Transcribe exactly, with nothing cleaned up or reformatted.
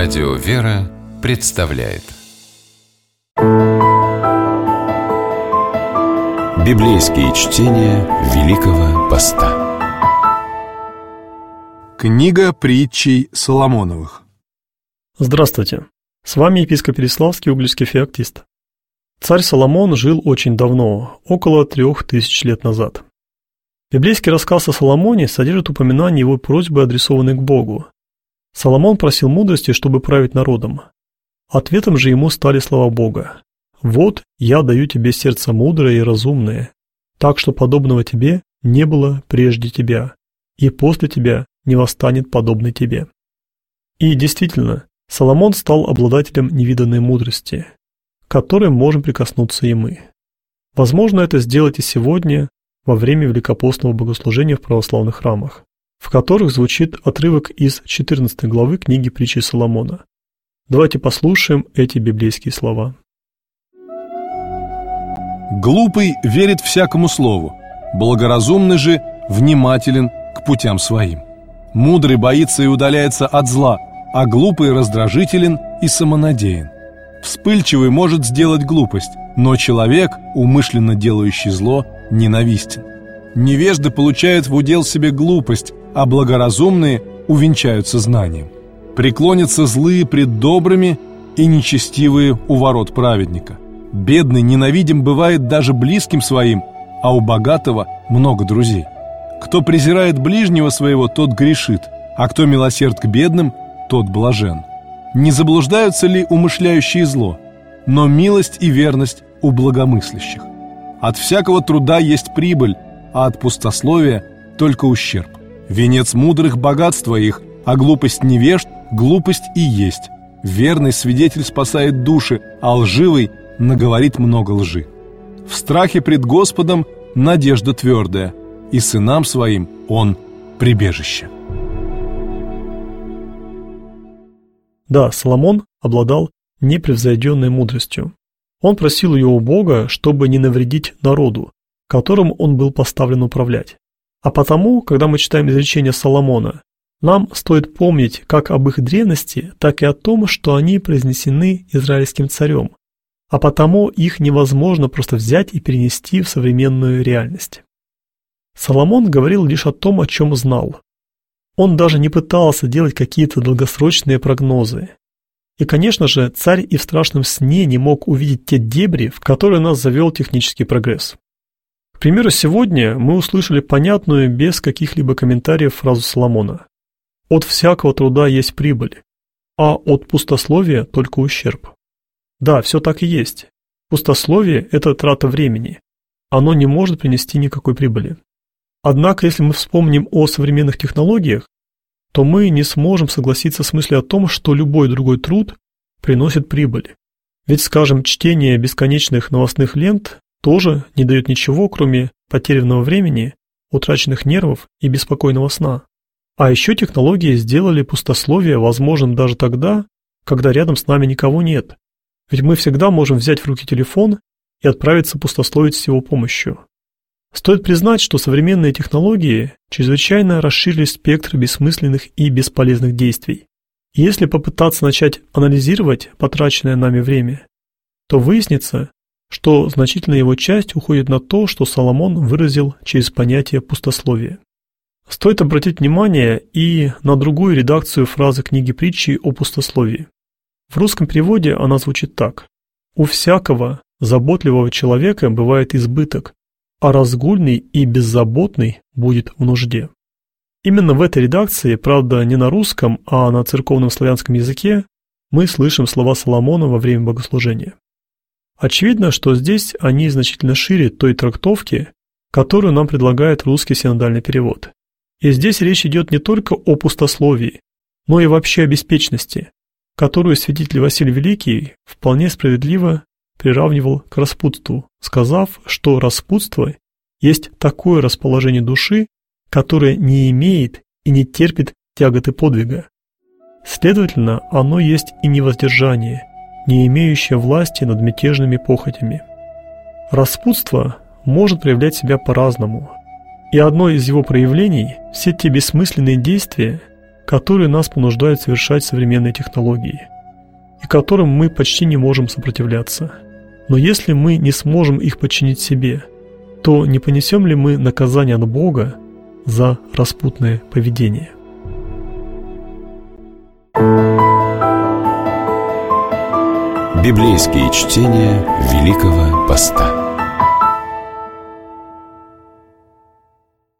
Радио «Вера» представляет Библейские чтения Великого Поста. Книга притчей Соломоновых. Здравствуйте, с вами епископ Переславский, угличский феоктист. Царь Соломон жил очень давно, около трех тысяч лет назад. Библейский рассказ о Соломоне содержит упоминание его просьбы, адресованной к Богу. Соломон просил мудрости, чтобы править народом. Ответом же ему стали слова Бога: «Вот я даю тебе сердце мудрое и разумное, так что подобного тебе не было прежде тебя, и после тебя не восстанет подобный тебе». И действительно, Соломон стал обладателем невиданной мудрости, к которой можем прикоснуться и мы. Возможно это сделать и сегодня, во время великопостного богослужения в православных храмах, в которых звучит отрывок из четырнадцатой главы книги притчи Соломона. Давайте послушаем эти библейские слова. «Глупый верит всякому слову, благоразумный же внимателен к путям своим. Мудрый боится и удаляется от зла, а глупый раздражителен и самонадеян. Вспыльчивый может сделать глупость, но человек, умышленно делающий зло, ненавистен. Невежды получают в удел себе глупость, а благоразумные увенчаются знанием. Преклонятся злые пред добрыми и нечестивые у ворот праведника. Бедный ненавидим бывает даже близким своим, а у богатого много друзей. Кто презирает ближнего своего, тот грешит, а кто милосерд к бедным, тот блажен. Не заблуждаются ли умышляющие зло? Но милость и верность у благомыслящих. От всякого труда есть прибыль, а от пустословия только ущерб. Венец мудрых – богатство их, а глупость невежд – глупость и есть. Верный свидетель спасает души, а лживый наговорит много лжи. В страхе пред Господом надежда твердая, и сынам своим он прибежище». Да, Соломон обладал непревзойденной мудростью. Он просил ее у Бога, чтобы не навредить народу, которым он был поставлен управлять. А потому, когда мы читаем изречения Соломона, нам стоит помнить как об их древности, так и о том, что они произнесены израильским царем, а потому их невозможно просто взять и перенести в современную реальность. Соломон говорил лишь о том, о чем знал. Он даже не пытался делать какие-то долгосрочные прогнозы. И, конечно же, царь и в страшном сне не мог увидеть те дебри, в которые нас завел технический прогресс. К примеру, сегодня мы услышали понятную, без каких-либо комментариев, фразу Соломона: «От всякого труда есть прибыль, а от пустословия только ущерб». Да, все так и есть. Пустословие – это трата времени. Оно не может принести никакой прибыли. Однако, если мы вспомним о современных технологиях, то мы не сможем согласиться с мыслью о том, что любой другой труд приносит прибыль. Ведь, скажем, чтение бесконечных новостных лент тоже не дает ничего, кроме потерянного времени, утраченных нервов и беспокойного сна. А еще технологии сделали пустословие возможным даже тогда, когда рядом с нами никого нет. Ведь мы всегда можем взять в руки телефон и отправиться пустословить с его помощью. Стоит признать, что современные технологии чрезвычайно расширили спектр бессмысленных и бесполезных действий. И если попытаться начать анализировать потраченное нами время, то выяснится, что значительная его часть уходит на то, что Соломон выразил через понятие пустословия. Стоит обратить внимание и на другую редакцию фразы книги притчи о пустословии. В русском переводе она звучит так: «У всякого заботливого человека бывает избыток, а разгульный и беззаботный будет в нужде». Именно в этой редакции, правда не на русском, а на церковном славянском языке, мы слышим слова Соломона во время богослужения. Очевидно, что здесь они значительно шире той трактовки, которую нам предлагает русский синодальный перевод. И здесь речь идет не только о пустословии, но и вообще о беспечности, которую святитель Василий Великий вполне справедливо приравнивал к распутству, сказав, что распутство есть такое расположение души, которое не имеет и не терпит тяготы подвига. Следовательно, оно есть и невоздержание, не имеющее власти над мятежными похотями. Распутство может проявлять себя по-разному, и одно из его проявлений – все те бессмысленные действия, которые нас понуждают совершать современные технологии, и которым мы почти не можем сопротивляться. Но если мы не сможем их подчинить себе, то не понесем ли мы наказание от Бога за распутное поведение? Библейские чтения Великого Поста.